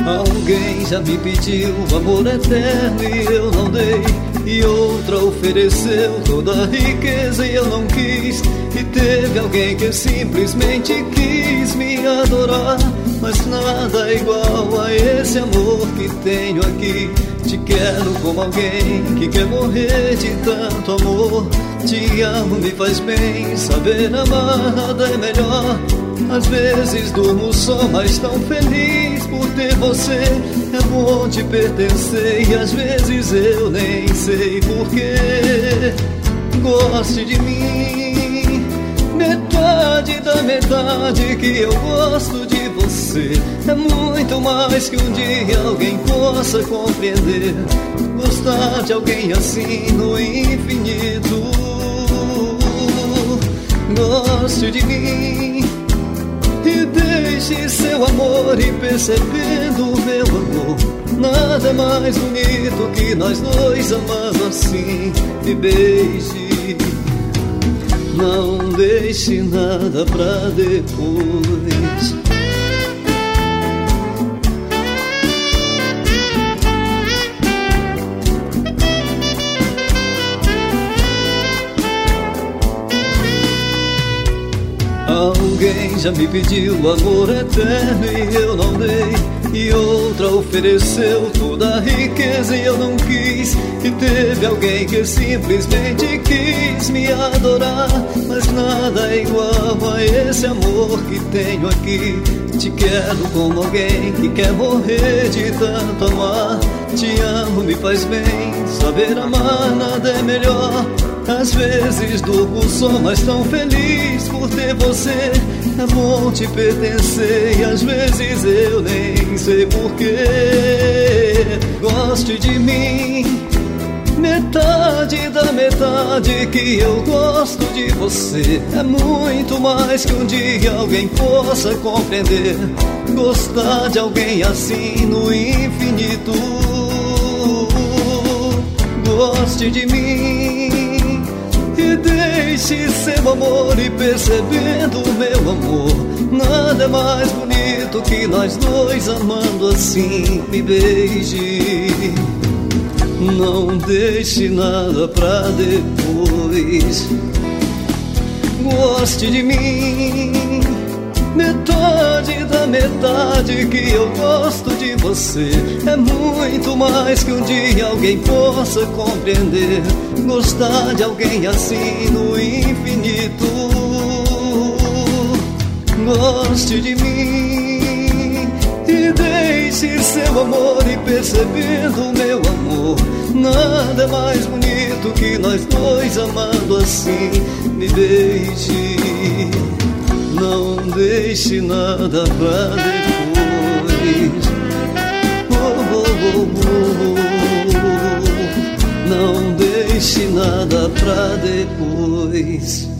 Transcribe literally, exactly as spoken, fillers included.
Alguém já me pediu amor eterno e eu não dei, e outra ofereceu toda a riqueza e eu não quis. E teve alguém que simplesmente quis me adorar, mas nada é igual a esse amor que tenho aqui. Te quero como alguém que quer morrer de tanto amor. Te amo, me faz bem, saber amar nada é melhor. Às vezes durmo só, mas tão feliz por ter você. É bom te pertencer e às vezes eu nem sei porquê. Goste de mim, metade da metade que eu gosto de você. É muito mais que um dia alguém possa compreender. Gostar de alguém assim no infinito. Goste de mim e deixe seu amor ir percebendo o meu amor. Nada é mais bonito que nós dois amando assim. Me beije, não deixe nada pra depois. Alguém já me pediu amor eterno e eu não dei, e outra ofereceu toda a riqueza e eu não quis. E teve alguém que simplesmente quis me adorar, mas nada é igual a esse amor que tenho aqui. Te quero como alguém que quer morrer de tanto amar. Te amo, me faz bem, saber amar nada é melhor. Às vezes durmo só, mas tão feliz por ter você. É bom te pertencer e às vezes eu nem sei porquê. Goste de mim, metade da metade que eu gosto de você. É muito mais que um dia alguém possa compreender. Gostar de alguém assim no infinito. Goste de mim e deixe seu amor ir percebendo o meu amor. Nada é mais bonito que nós dois amando assim. Me beije, não deixe nada pra depois. Goste de mim, metade da metade que eu gosto de você. É muito mais que um dia alguém possa compreender. Gostar de alguém assim no infinito. Goste de mim e deixe seu amor ir percebendo o meu amor. Nada é mais bonito que nós dois amando assim. Me beije, não deixe nada pra depois. Oh, oh, oh, oh. Não deixe nada pra depois.